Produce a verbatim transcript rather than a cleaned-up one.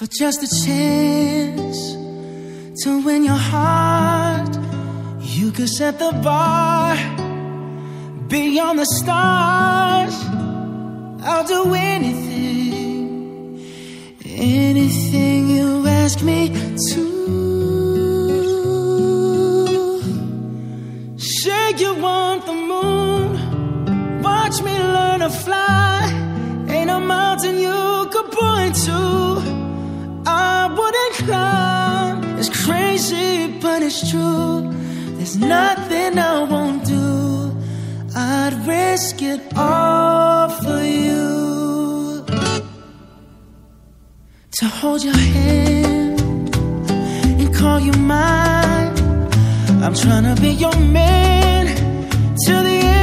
just a chance to win your heart. You could set the bar beyond the stars. I'll do anything, anything you ask me to. Say you want the moon, watch me learn to fly. Ain't a mountain you could point to I wouldn't climb. It's crazy, but it's true. There's nothing I won't do. I'd risk it all for you. To hold your hand and call you mine. I'm trying to be your man till the end.